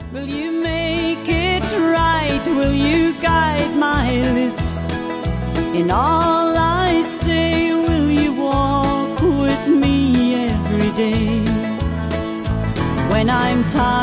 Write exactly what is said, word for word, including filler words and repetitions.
Will you make it right? Will you guide my lips in all I say? Will you walk with me every day? When I'm tired